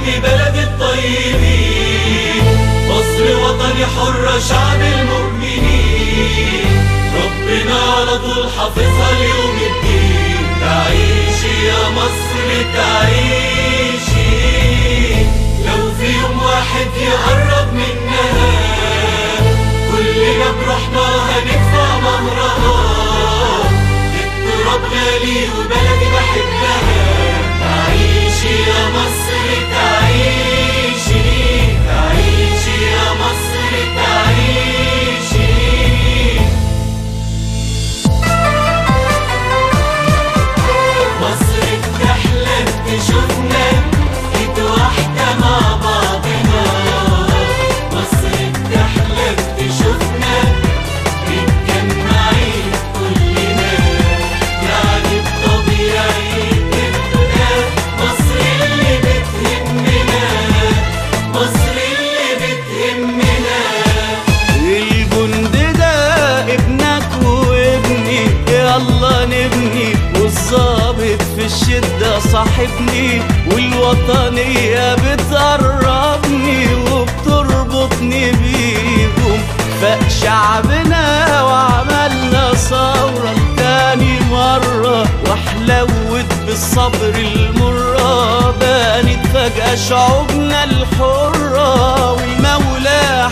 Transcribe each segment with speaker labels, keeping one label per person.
Speaker 1: ابن بلد الطيبين، مصر وطني حرة شعب المؤمنين، ربنا على طول حافظها ليوم الدين. تعيشي يا مصر تعيشي، لو في يوم واحد يقرب منها كلنا بروحنا هندفع مهرها. التراب غالي وبلدي بحبها، تعيشي يا مصر تعيشي، تعيشي يا مصر تعيشي. مصر بتحلم تشوفنا ايد واحدة مع بعضنا، مصر بتحلم تشوفنا متجمعين كلنا، يعني الطبيعي تبقى مصر اللي بتهمنا، مصر اللي بتهمنا.
Speaker 2: الجند ده ابنك وابني، يلا نبني، والظابط في الشدة صاحبني، والوطنية بتقربني وبتربطني بيهم. فاق شعبنا وعملنا ثورة لتاني مرة، وحلوت بالصبر المرة، بانت فجأة شعوبنا الحرة والمولى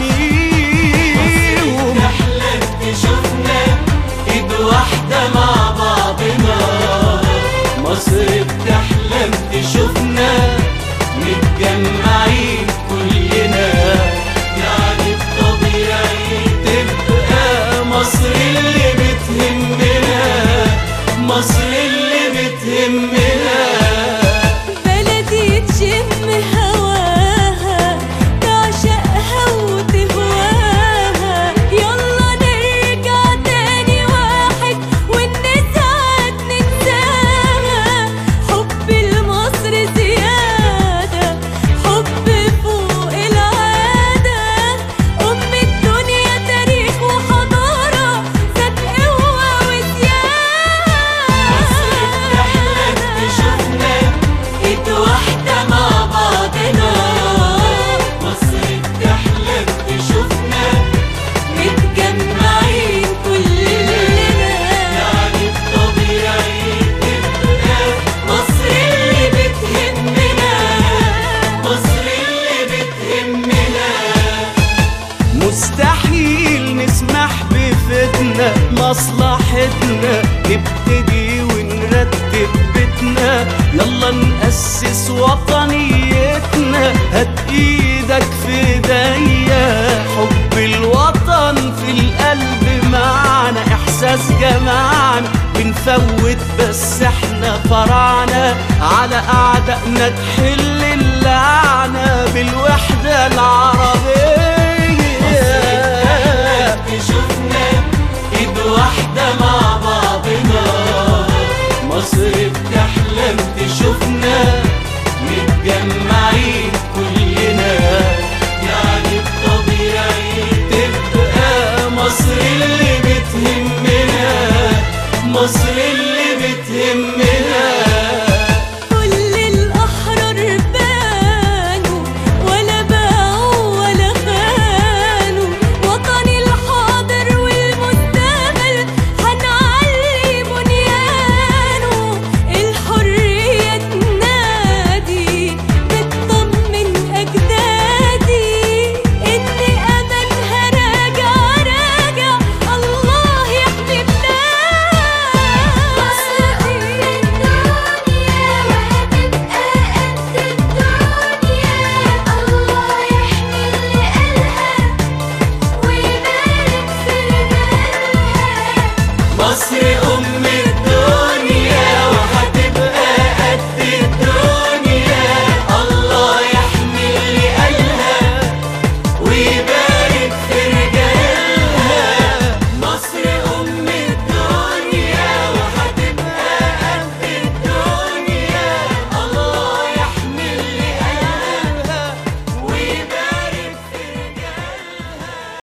Speaker 2: حميهم.
Speaker 1: تحلم تشوفنا ايد واحدة مع بعضنا، مصر بتحلم تشوفنا متجمعين كلنا، يعني الطبيعي تبقى مصر اللي بتهمنا، مصر اللي بتهمنا.
Speaker 3: بلدي تشم هواها، تعشقها وتهواها، يلا نرجع تاني واحد والنسعد ننساها. حب لمصر زيادة، حب فوق العادة، أم الدنيا تاريخ وحضارة، ذات قوة وسيادة.
Speaker 1: مصر بتحلم تشوفنا ايد واحدة مع بعضنا، مصر بتحلم تشوفنا متجمعين كلنا، يعني الطبيعي تبقى مصر اللي بتهمنا، مصر اللي بتهمنا.
Speaker 2: مستحيل نسمح بفتنة، مصلحتنا نبتدي ونرتب بيتنا، يلا نأسس وطنيتنا، هات ايدك في ايديا. حب الوطن في القلب معنا، احساس جمعنا، بنفوت بس احنا فرعنا، على اعدائنا تحل اللعنة بالوحدة العربية.
Speaker 1: تشوفنا ايد واحدة مع بعضنا، مصر بتحلم تشوفنا متجمعين كلنا، يعني الطبيعي تبقى مصر اللي بتهمنا، مصر